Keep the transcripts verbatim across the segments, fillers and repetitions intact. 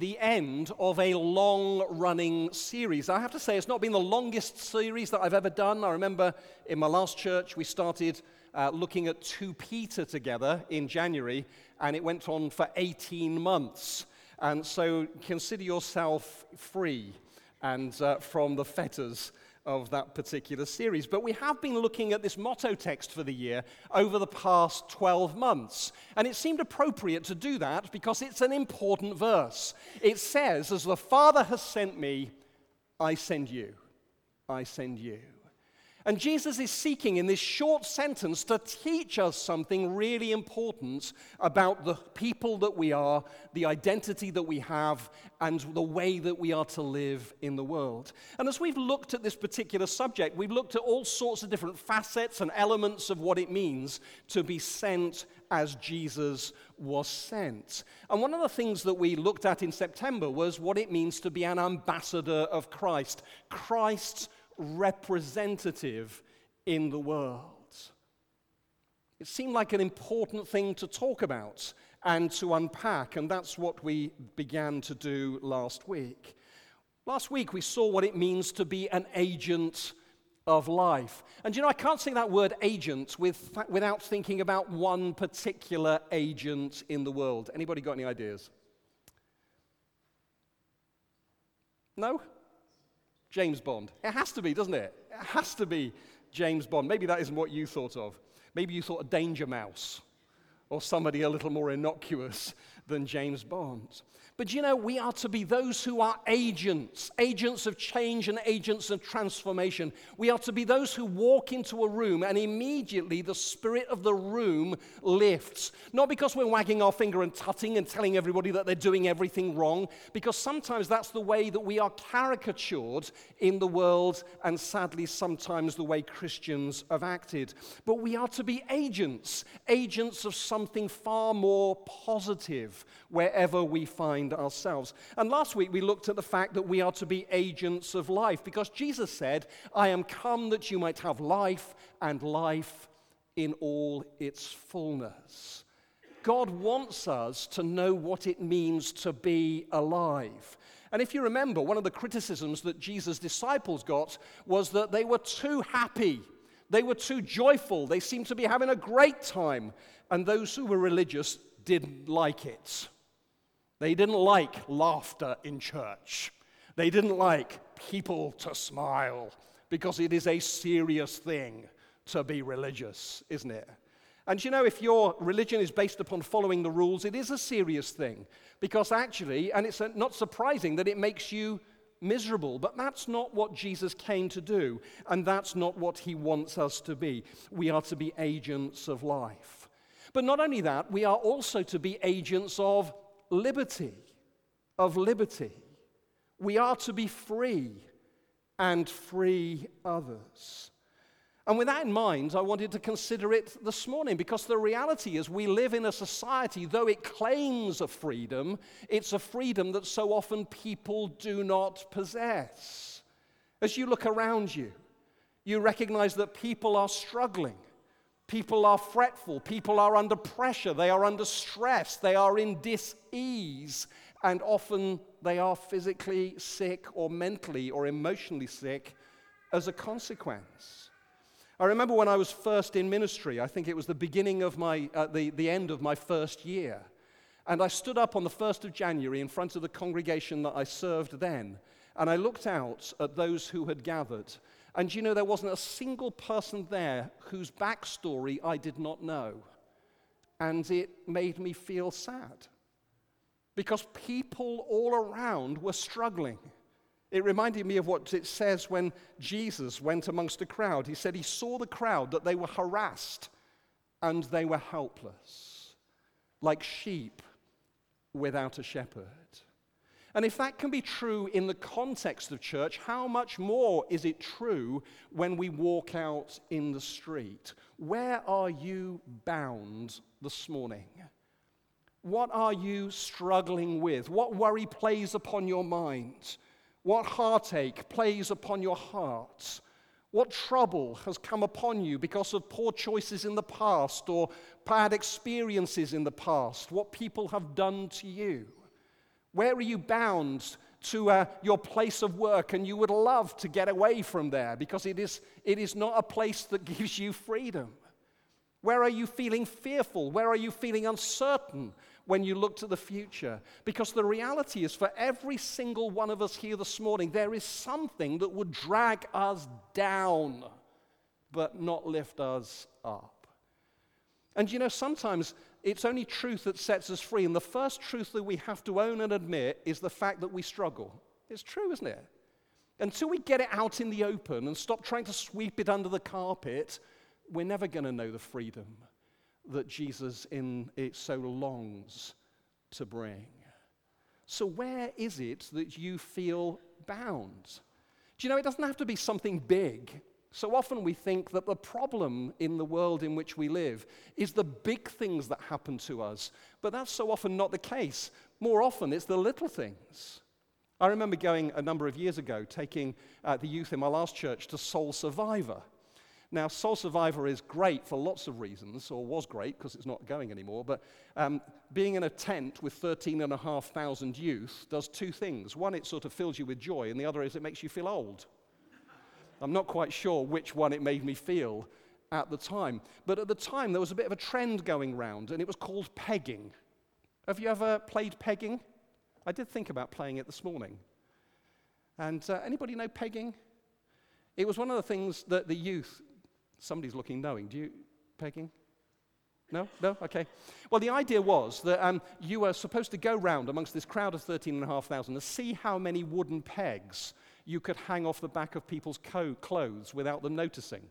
the end of a long-running series. I have to say, it's not been the longest series that I've ever done. I remember in my last church, we started uh, looking at Second Peter together in January, and it went on for eighteen months. And so consider yourself free and uh, from the fetters of that particular series. But we have been looking at this motto text for the year over the past twelve months. And it seemed appropriate to do that because it's an important verse. It says, "As the Father has sent me, I send you. I send you." And Jesus is seeking in this short sentence to teach us something really important about the people that we are, the identity that we have, and the way that we are to live in the world. And as we've looked at this particular subject, we've looked at all sorts of different facets and elements of what it means to be sent as Jesus was sent. And one of the things that we looked at in September was what it means to be an ambassador of Christ, Christ's representative in the world. It seemed like an important thing to talk about and to unpack, and that's what we began to do last week. Last week we saw what it means to be an agent of life. And you know, I can't say that word agent with, without thinking about one particular agent in the world. Anybody got any ideas? No? James Bond. It has to be, doesn't it? It has to be James Bond. Maybe that isn't what you thought of. Maybe you thought of Danger Mouse or somebody a little more innocuous than James Bond. But you know, we are to be those who are agents, agents of change and agents of transformation. We are to be those who walk into a room and immediately the spirit of the room lifts. Not because we're wagging our finger and tutting and telling everybody that they're doing everything wrong, because sometimes that's the way that we are caricatured in the world, and sadly sometimes the way Christians have acted. But we are to be agents, agents of something far more positive wherever we find ourselves. And last week we looked at the fact that we are to be agents of life, because Jesus said, "I am come that you might have life, and life in all its fullness." God wants us to know what it means to be alive. And if you remember, one of the criticisms that Jesus' disciples got was that they were too happy. They were too joyful. They seemed to be having a great time. And those who were religious didn't like it. They didn't like laughter in church. They didn't like people to smile, because it is a serious thing to be religious, isn't it? And you know, if your religion is based upon following the rules, it is a serious thing, because actually, and it's not surprising that it makes you miserable, but that's not what Jesus came to do, and that's not what he wants us to be. We are to be agents of life. But not only that, we are also to be agents of liberty, of liberty. We are to be free and free others. And with that in mind, I wanted to consider it this morning, because the reality is we live in a society, though it claims a freedom, it's a freedom that so often people do not possess. As you look around you, you recognize that people are struggling. People are fretful, people are under pressure, they are under stress, they are in dis-ease, and often they are physically sick or mentally or emotionally sick as a consequence. I remember when I was first in ministry, I think it was the beginning of my, uh, the, the end of my first year, and I stood up on the first of January in front of the congregation that I served then, and I looked out at those who had gathered. And you know, there wasn't a single person there whose backstory I did not know. And it made me feel sad, because people all around were struggling. It reminded me of what it says when Jesus went amongst a crowd. He said he saw the crowd, that they were harassed and they were helpless, like sheep without a shepherd. And if that can be true in the context of church, how much more is it true when we walk out in the street? Where are you bound this morning? What are you struggling with? What worry plays upon your mind? What heartache plays upon your heart? What trouble has come upon you because of poor choices in the past or bad experiences in the past? What people have done to you? Where are you bound to uh, your place of work and you would love to get away from there because it is, it is not a place that gives you freedom? Where are you feeling fearful? Where are you feeling uncertain when you look to the future? Because the reality is, for every single one of us here this morning, there is something that would drag us down, but not lift us up. And you know, sometimes it's only truth that sets us free. And the first truth that we have to own and admit is the fact that we struggle. It's true, isn't it? Until we get it out in the open and stop trying to sweep it under the carpet, we're never going to know the freedom that Jesus in it so longs to bring. So where is it that you feel bound? Do you know, it doesn't have to be something big. So often we think that the problem in the world in which we live is the big things that happen to us. But that's so often not the case. More often it's the little things. I remember going a number of years ago, taking uh, the youth in my last church to Soul Survivor. Now, Soul Survivor is great for lots of reasons, or was great because it's not going anymore, but um, being in a tent with thirteen and a half thousand youth does two things. One, it sort of fills you with joy, and the other is it makes you feel old. I'm not quite sure which one it made me feel at the time. But at the time, there was a bit of a trend going round, and it was called pegging. Have you ever played pegging? I did think about playing it this morning. And uh, anybody know pegging? It was one of the things that the youth, somebody's looking knowing. Do you, pegging? No? No? Okay. Well, the idea was that um, you were supposed to go round amongst this crowd of thirteen and a half thousand and see how many wooden pegs you could hang off the back of people's co- clothes without them noticing.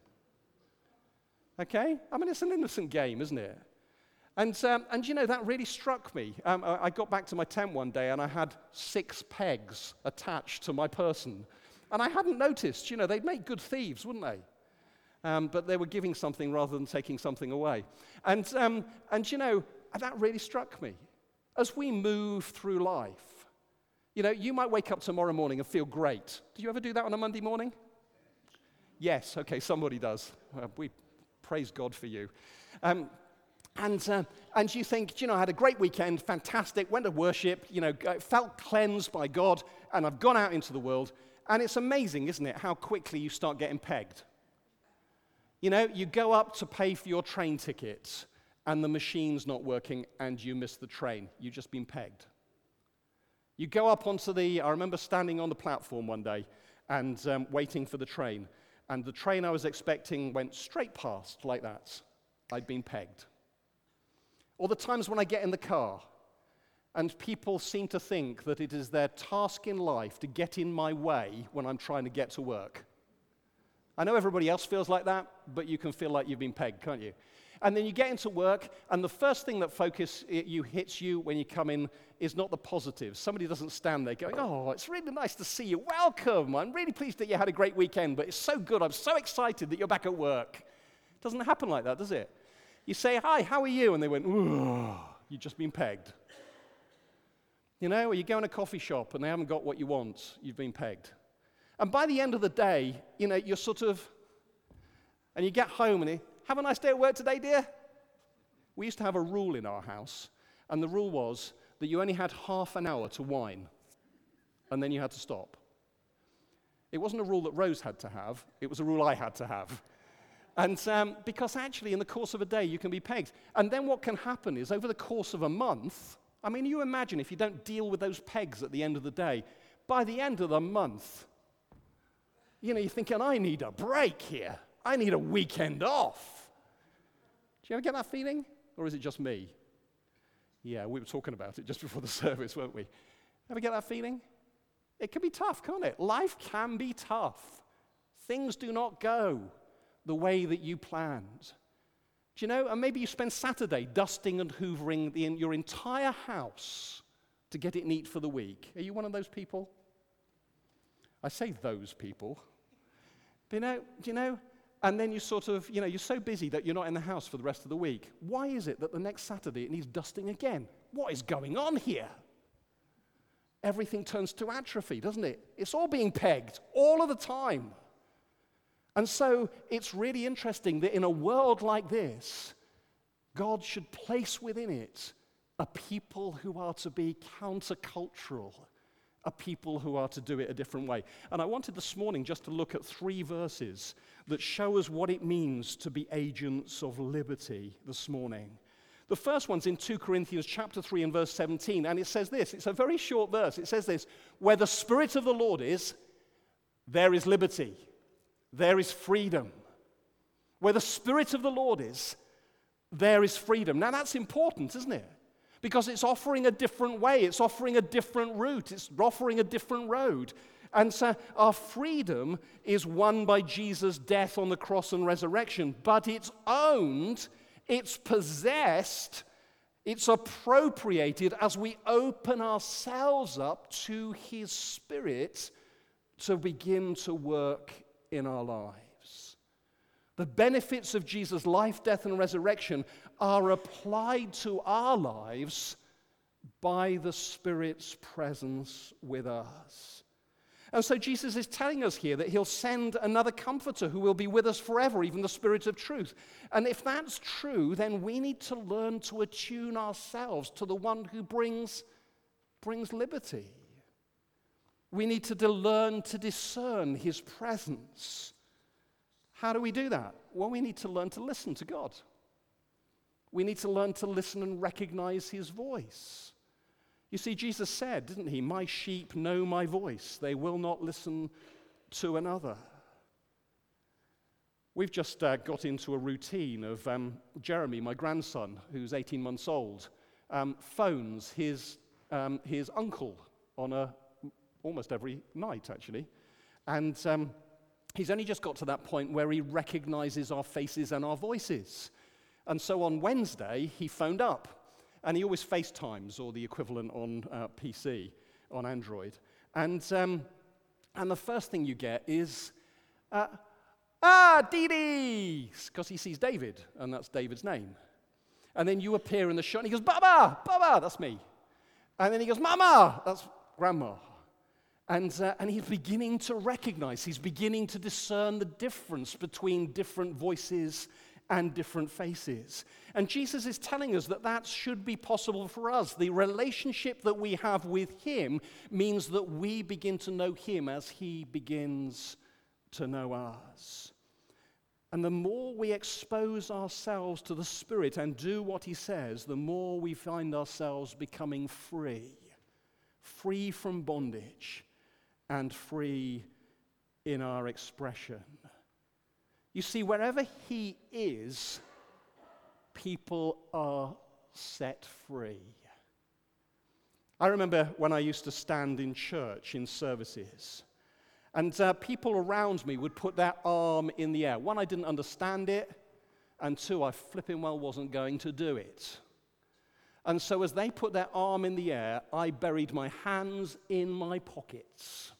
Okay? I mean, it's an innocent game, isn't it? And, um, and you know, that really struck me. Um, I, I got back to my tent one day and I had six pegs attached to my person. And I hadn't noticed, you know, they'd make good thieves, wouldn't they? Um, but they were giving something rather than taking something away. And, um, and you know, that really struck me. As we move through life, you know, you might wake up tomorrow morning and feel great. Do you ever do that on a Monday morning? Yes, okay, somebody does. Uh, we praise God for you. Um, and, uh, and you think, you know, I had a great weekend, fantastic, went to worship, you know, felt cleansed by God, and I've gone out into the world. And it's amazing, isn't it, how quickly you start getting pegged. You know, you go up to pay for your train ticket, and the machine's not working, and you miss the train. You've just been pegged. You go up onto the, I remember standing on the platform one day and um, waiting for the train, and the train I was expecting went straight past like that. I'd been pegged. Or the times when I get in the car, and people seem to think that it is their task in life to get in my way when I'm trying to get to work. I know everybody else feels like that, but you can feel like you've been pegged, can't you? And then you get into work, and the first thing that focus you hits you when you come in is not the positives. Somebody doesn't stand there going, oh, it's really nice to see you. Welcome. I'm really pleased that you had a great weekend, but it's so good. I'm so excited that you're back at work. It doesn't happen like that, does it? You say, hi, how are you? And they went, ooh, you've just been pegged. You know, or you go in a coffee shop and they haven't got what you want, you've been pegged. And by the end of the day, you know, you're sort of, and you get home and you, have a nice day at work today, dear? We used to have a rule in our house, and the rule was that you only had half an hour to whine, and then you had to stop. It wasn't a rule that Rose had to have, it was a rule I had to have. And um, because actually in the course of a day you can be pegged. And then what can happen is over the course of a month, I mean, you imagine if you don't deal with those pegs at the end of the day, by the end of the month, you know, you're thinking, I need a break here. I need a weekend off. Do you ever get that feeling? Or is it just me? Yeah, we were talking about it just before the service, weren't we? Ever get that feeling? It can be tough, can't it? Life can be tough. Things do not go the way that you planned. Do you know, and maybe you spend Saturday dusting and hoovering the, your entire house to get it neat for the week. Are you one of those people? I say those people. But you know, do you know, and then you sort of, you know, you're so busy that you're not in the house for the rest of the week. Why is it that the next Saturday it needs dusting again? What is going on here? Everything turns to atrophy, doesn't it? It's all being pegged all of the time. And so it's really interesting that in a world like this, God should place within it a people who are to be countercultural, a people who are to do it a different way. And I wanted this morning just to look at three verses that show us what it means to be agents of liberty this morning. The first one's in Second Corinthians chapter three and verse seventeen, and it says this. It's a very short verse. It says this: where the Spirit of the Lord is, there is liberty, there is freedom. Where the Spirit of the Lord is, there is freedom. Now that's important, isn't it? Because it's offering a different way, it's offering a different route, it's offering a different road. And so our freedom is won by Jesus' death on the cross and resurrection, but it's owned, it's possessed, it's appropriated as we open ourselves up to His Spirit to begin to work in our lives. The benefits of Jesus' life, death, and resurrection are applied to our lives by the Spirit's presence with us. And so Jesus is telling us here that He'll send another comforter who will be with us forever, even the Spirit of truth. And if that's true, then we need to learn to attune ourselves to the one who brings, brings liberty. We need to learn to discern His presence. How do we do that? Well, we need to learn to listen to God. We need to learn to listen and recognize His voice. You see, Jesus said, didn't He, my sheep know my voice. They will not listen to another. We've just uh, got into a routine of um, Jeremy, my grandson, who's eighteen months old, um, phones his, um, his uncle on a, almost every night, actually. And um, he's only just got to that point where he recognizes our faces and our voices. And so on Wednesday, he phoned up. And he always FaceTimes, or the equivalent on uh, P C, on Android. And um, and the first thing you get is, uh, ah, Dee Dee, because he sees David, and that's David's name. And then you appear in the shot, and he goes, Baba, Baba, that's me. And then he goes, Mama, that's Grandma. And, uh, and he's beginning to recognize, he's beginning to discern the difference between different voices and different faces. And Jesus is telling us that that should be possible for us. The relationship that we have with Him means that we begin to know Him as He begins to know us. And the more we expose ourselves to the Spirit and do what He says, the more we find ourselves becoming free. Free from bondage and free in our expression. You see, wherever He is, people are set free. I remember when I used to stand in church in services, and uh, people around me would put their arm in the air. One, I didn't understand it, and two, I flipping well wasn't going to do it. And so as they put their arm in the air, I buried my hands in my pockets,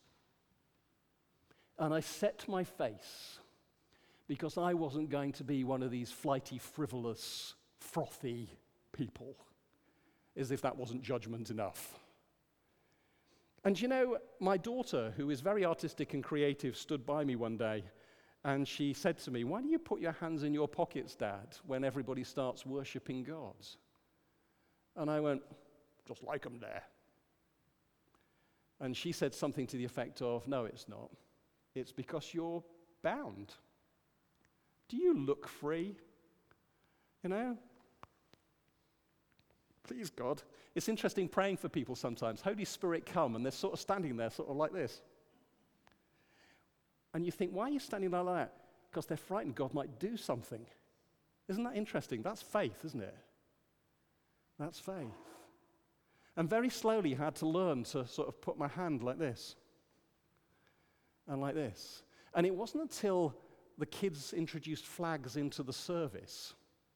and I set my face, because I wasn't going to be one of these flighty, frivolous, frothy people, as if that wasn't judgment enough. And you know, my daughter, who is very artistic and creative, stood by me one day, and she said to me, why do you put your hands in your pockets, Dad, when everybody starts worshiping God? And I went, just like them there. And she said something to the effect of, no, it's not. It's because you're bound. Do you look free? You know? Please, God. It's interesting praying for people sometimes. Holy Spirit, come, and they're sort of standing there, sort of like this. And you think, why are you standing there like that? Because they're frightened God might do something. Isn't that interesting? That's faith, isn't it? That's faith. And very slowly I had to learn to sort of put my hand like this. And like this. And it wasn't until the kids introduced flags into the service.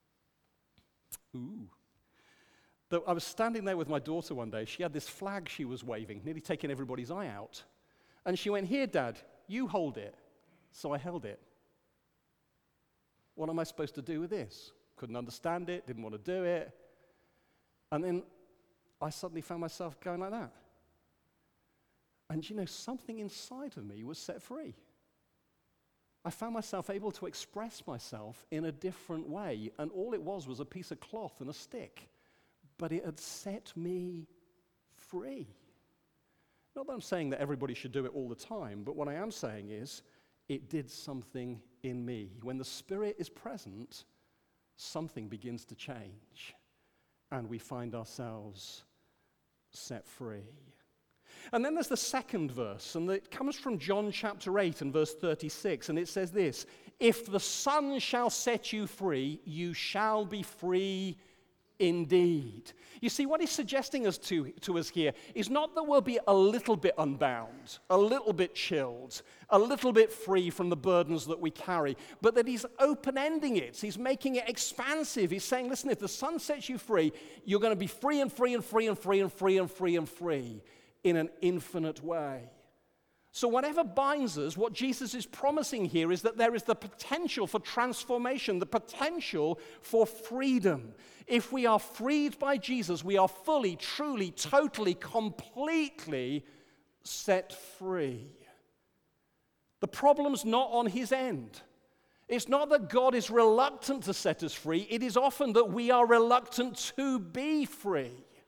Ooh. That I was standing there with my daughter one day. She had this flag she was waving, nearly taking everybody's eye out. And she went, here, Dad, you hold it. So I held it. What am I supposed to do with this? Couldn't understand it, didn't want to do it. And then I suddenly found myself going like that. And you know, something inside of me was set free. I found myself able to express myself in a different way, and all it was was a piece of cloth and a stick. but it had set me free. Not that I'm saying that everybody should do it all the time, but what I am saying is it did something in me. When the Spirit is present, something begins to change, and we find ourselves set free. And then there's the second verse, and it comes from John chapter eight and verse thirty-six, and it says this: "If the Son shall set you free, you shall be free indeed." You see, what he's suggesting us to, to us here is not that we'll be a little bit unbound, a little bit chilled, a little bit free from the burdens that we carry, but that he's open-ending it. He's making it expansive. He's saying, listen, if the Son sets you free, you're going to be free and free and free and free and free and free and free in an infinite way. So whatever binds us, what Jesus is promising here is that there is the potential for transformation, the potential for freedom. If we are freed by Jesus, we are fully, truly, totally, completely set free. The problem's not on his end. It's not that God is reluctant to set us free. It is often that we are reluctant to be free,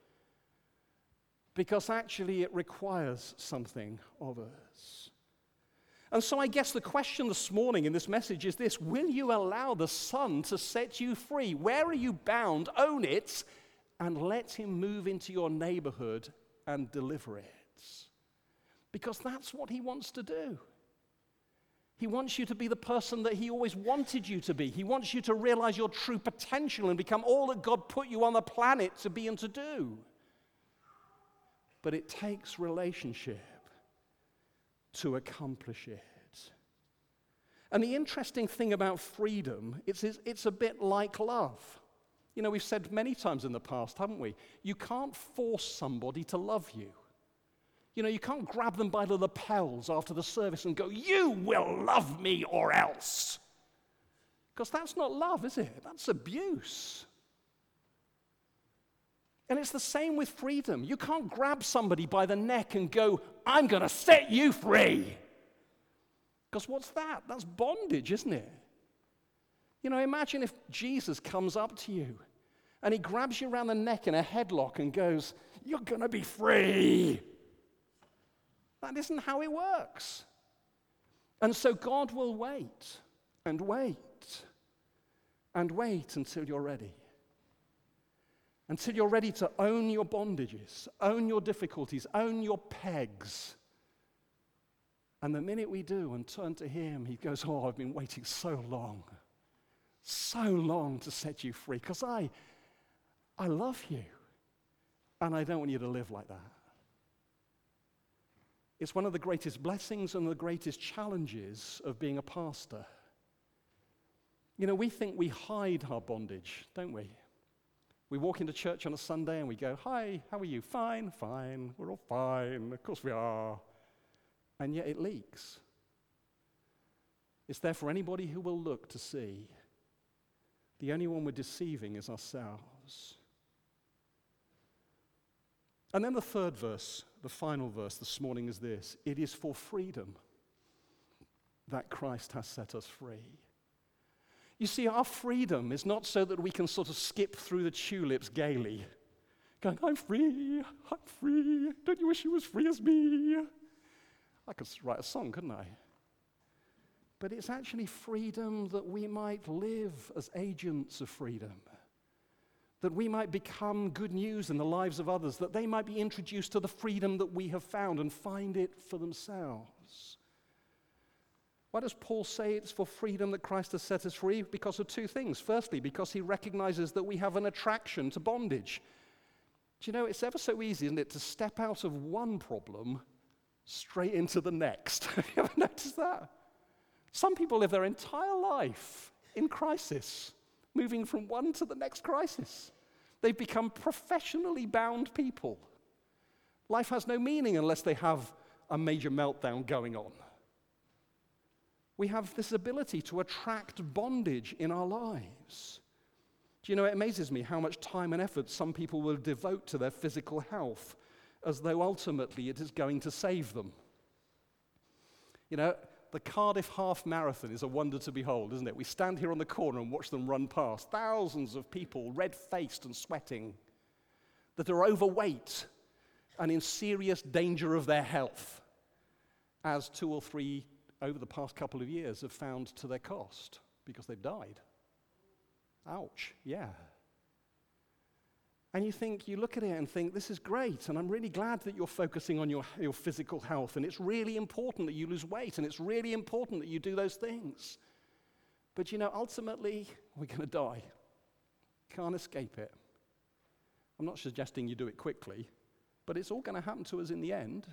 because actually it requires something of us. And so I guess the question this morning in this message is this: will you allow the Son to set you free? Where are you bound? Own it and let him move into your neighborhood and deliver it. Because that's what he wants to do. He wants you to be the person that he always wanted you to be. He wants you to realize your true potential and become all that God put you on the planet to be and to do. But it takes relationship to accomplish it. And the interesting thing about freedom is it's, it's a bit like love. You know, we've said many times in the past, haven't we? You can't force somebody to love you. You know, you can't grab them by the lapels after the service and go, "You will love me or else." Because that's not love, is it? That's abuse. And it's the same with freedom. You can't grab somebody by the neck and go, "I'm going to set you free." Because what's that? That's bondage, isn't it? You know, imagine if Jesus comes up to you and he grabs you around the neck in a headlock and goes, "You're going to be free." That isn't how it works. And so God will wait and wait and wait until you're ready. Until you're ready to own your bondages, own your difficulties, own your pegs. And the minute we do and turn to him, he goes, "Oh, I've been waiting so long, so long to set you free, because I, I love you, and I don't want you to live like that." It's one of the greatest blessings and the greatest challenges of being a pastor. You know, we think we hide our bondage, don't we? We walk into church on a Sunday and we go, "Hi, how are you?" "Fine, fine, we're all fine, of course we are." And yet it leaks. It's there for anybody who will look to see. The only one we're deceiving is ourselves. And then the third verse, the final verse this morning is this: it is for freedom that Christ has set us free. You see, our freedom is not so that we can sort of skip through the tulips gaily, going, "I'm free, I'm free, don't you wish you was free as me?" I could write a song, couldn't I? But it's actually freedom that we might live as agents of freedom, that we might become good news in the lives of others, that they might be introduced to the freedom that we have found and find it for themselves. Why does Paul say it's for freedom that Christ has set us free? Because of two things. Firstly, because he recognizes that we have an attraction to bondage. Do you know, it's ever so easy, isn't it, to step out of one problem straight into the next. Have you ever noticed that? Some people live their entire life in crisis, moving from one to the next crisis. They've become professionally bound people. Life has no meaning unless they have a major meltdown going on. We have this ability to attract bondage in our lives. Do you know, it amazes me how much time and effort some people will devote to their physical health, as though ultimately it is going to save them. You know, the Cardiff Half Marathon is a wonder to behold, isn't it? We stand here on the corner and watch them run past. Thousands of people, red-faced and sweating. that are overweight and in serious danger of their health, as two or three over the past couple of years have found to their cost because they've died. Ouch, yeah. And you think, you look at it and think, this is great, and I'm really glad that you're focusing on your, your physical health, and it's really important that you lose weight, and it's really important that you do those things. But you know, ultimately, we're going to die. Can't escape it. I'm not suggesting you do it quickly, but it's all going to happen to us in the end.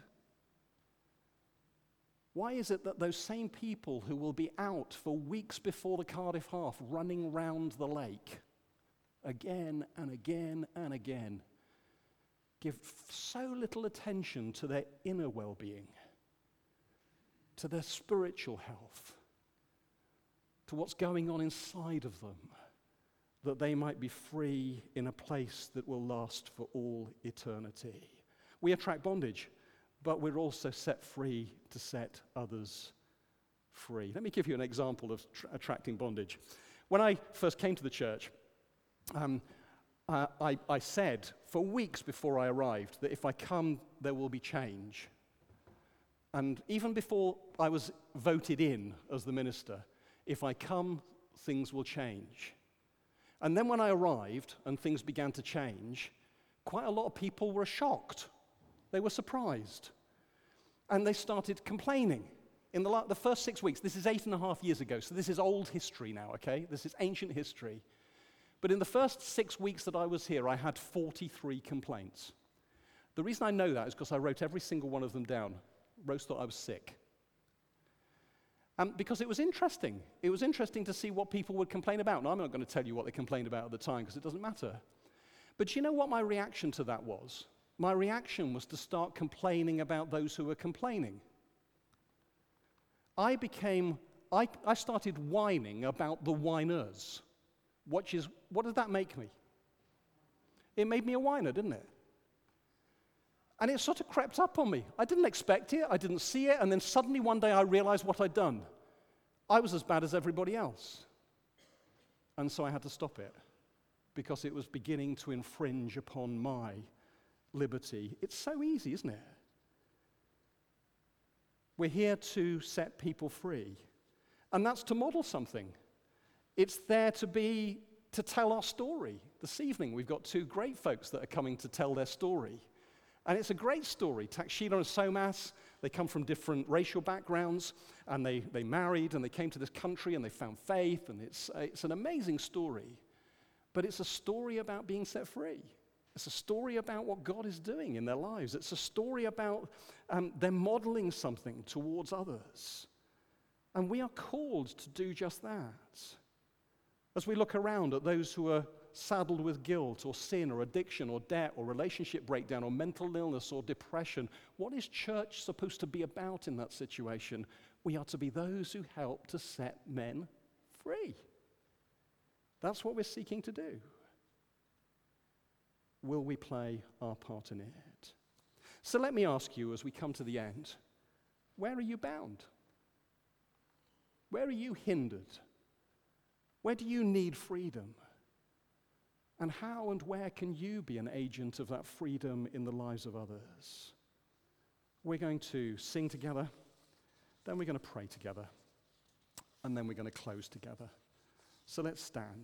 Why is it that those same people who will be out for weeks before the Cardiff Half running round the lake again and again and again give so little attention to their inner well-being, to their spiritual health, to what's going on inside of them, that they might be free in a place that will last for all eternity? We attract bondage, but we're also set free to set others free. Let me give you an example of tra- attracting bondage. When I first came to the church, um, uh, I, I said for weeks before I arrived that if I come, there will be change. And even before I was voted in as the minister, if I come, things will change. And then when I arrived and things began to change, quite a lot of people were shocked. They were surprised. And they started complaining. In the, la- the first six weeks, this is eight and a half years ago, so this is old history now, okay? This is ancient history. But in the first six weeks that I was here, I had forty-three complaints. The reason I know that is because I wrote every single one of them down. Rose thought I was sick. Um, because it was interesting. It was interesting to see what people would complain about. And I'm not going to tell you what they complained about at the time because it doesn't matter. But you know what my reaction to that was? My reaction was to start complaining about those who were complaining. I became, I, I started whining about the whiners. Which is, what did that make me? It made me a whiner, didn't it? And it sort of crept up on me. I didn't expect it, I didn't see it, and then suddenly one day I realized what I'd done. I was as bad as everybody else. And so I had to stop it, because it was beginning to infringe upon my liberty. It's so easy, isn't it? We're here to set people free. And that's to model something. It's there to be, to tell our story. This evening we've got two great folks that are coming to tell their story. And it's a great story. Takshila and Somas, they come from different racial backgrounds, and they, they married, and they came to this country, and they found faith, and it's, it's an amazing story. But it's a story about being set free. It's a story about what God is doing in their lives. It's a story about um, them modeling something towards others. And we are called to do just that. As we look around at those who are saddled with guilt or sin or addiction or debt or relationship breakdown or mental illness or depression, what is church supposed to be about in that situation? We are to be those who help to set men free. That's what we're seeking to do. Will we play our part in it? So let me ask you as we come to the end, where are you bound? Where are you hindered? Where do you need freedom? And how and where can you be an agent of that freedom in the lives of others? We're going to sing together, then we're going to pray together, and then we're going to close together. So let's stand.